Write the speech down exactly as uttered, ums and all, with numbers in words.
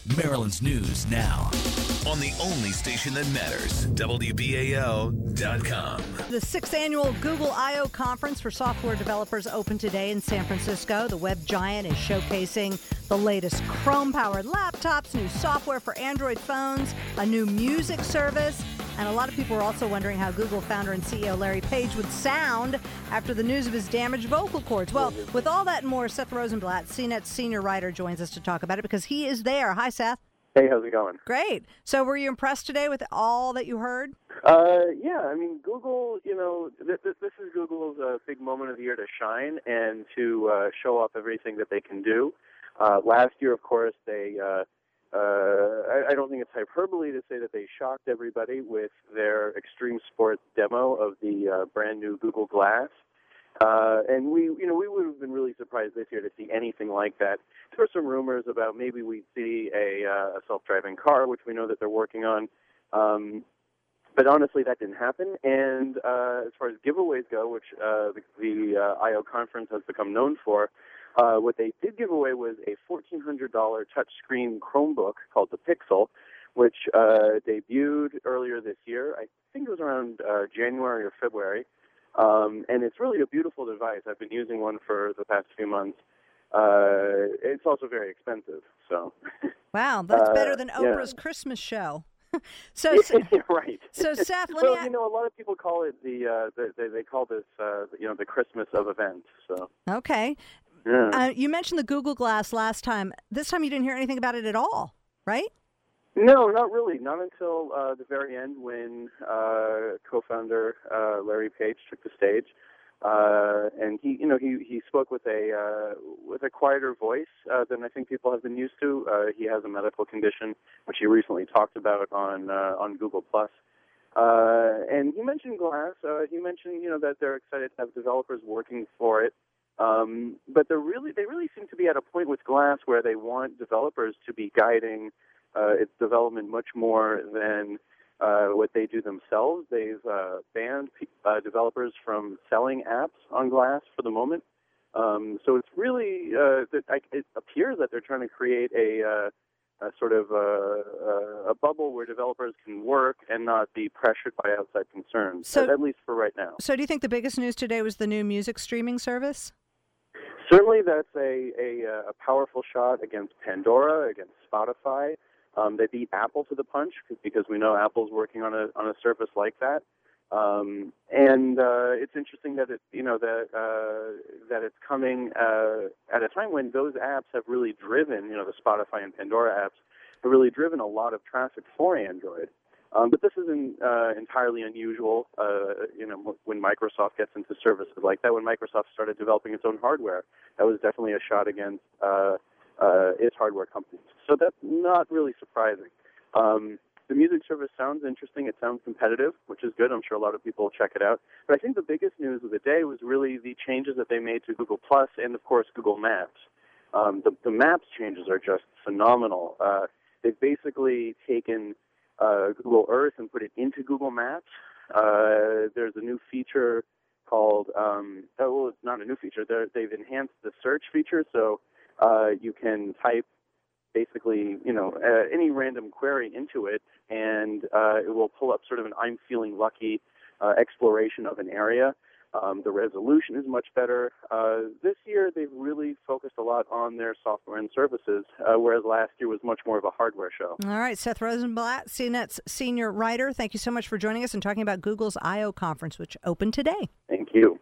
Maryland's News Now. On the only station that matters, W B A L dot com. The sixth annual Google I O conference for software developers opened today in San Francisco. The web giant is showcasing the latest Chrome-powered laptops, new software for Android phones, a new music service, and a lot of people are also wondering how Google founder and C E O Larry Page would sound after the news of his damaged vocal cords. Well, with all that and more, Seth Rosenblatt, C NET's senior writer, joins us to talk about it because he is there. Hi, Seth. Hey, how's it going? Great. So were you impressed today with all that you heard? Uh, yeah, I mean, Google, you know, th- th- this is Google's uh, big moment of the year to shine and to uh, show off everything that they can do. Uh, last year, of course, they, uh, uh, I, I don't think it's hyperbole to say that they shocked everybody with their extreme sports demo of the uh, brand new Google Glass. Uh, and we, you know, we would have been really surprised this year to see anything like that. There were some rumors about maybe we'd see a, uh, a self-driving car, which we know that they're working on. Um, but honestly, that didn't happen. And uh, as far as giveaways go, which uh, the, the uh, I O conference has become known for, uh, what they did give away was a fourteen hundred dollars touchscreen Chromebook called the Pixel, which uh, debuted earlier this year. I think it was around uh, January or February. Um, and it's really a beautiful device. I've been using one for the past few months. Uh, it's also very expensive. So, wow, that's uh, better than Oprah's yeah. Christmas show. so, so, right. So, Seth, let well, me. you know, a lot of people call it the. Uh, the they, they call this, uh, you know, the Christmas of events. So. Okay. Yeah. Uh, you mentioned the Google Glass last time. This time, you didn't hear anything about it at all, right? No, not really. Not until uh, the very end when uh, co-founder uh, Larry Page took the stage, uh, and he, you know, he, he spoke with a uh, with a quieter voice uh, than I think people have been used to. Uh, he has a medical condition, which he recently talked about on uh, on Google Plus, uh, and he mentioned Glass. Uh, he mentioned, you know, that they're excited to have developers working for it. Um, but they're really they really seem to be at a point with Glass where they want developers to be guiding Uh, its development much more than uh, what they do themselves. They've uh, banned uh, developers from selling apps on Glass for the moment. Um, so it's really, uh, that I, it appears that they're trying to create a, uh, a sort of a, a bubble where developers can work and not be pressured by outside concerns, so, at, at least for right now. So do you think the biggest news today was the new music streaming service? Certainly that's a, a, a powerful shot against Pandora, against Spotify. Um, they beat Apple to the punch because we know Apple's working on a on a service like that, um, and uh, it's interesting that it you know that uh, that it's coming uh, at a time when those apps have really driven you know the Spotify and Pandora apps have really driven a lot of traffic for Android. Um, but this isn't uh, entirely unusual. Uh, you know when Microsoft gets into services like that, when Microsoft started developing its own hardware, that was definitely a shot against Uh, Uh, its hardware companies. So that's not really surprising. Um, the music service sounds interesting. It sounds competitive, which is good. I'm sure a lot of people will check it out. But I think the biggest news of the day was really the changes that they made to Google Plus and, of course, Google Maps. Um, the, the Maps changes are just phenomenal. Uh, they've basically taken uh, Google Earth and put it into Google Maps. Uh, there's a new feature called, um, oh, well, it's not a new feature. They're, they've enhanced the search feature, so Uh, you can type basically, you know, uh, any random query into it, and uh, it will pull up sort of an I'm feeling lucky uh, exploration of an area. Um, the resolution is much better. Uh, this year, they've really focused a lot on their software and services, uh, whereas last year was much more of a hardware show. All right, Seth Rosenblatt, C NET's senior writer, thank you so much for joining us and talking about Google's I O conference, which opened today. Thank you.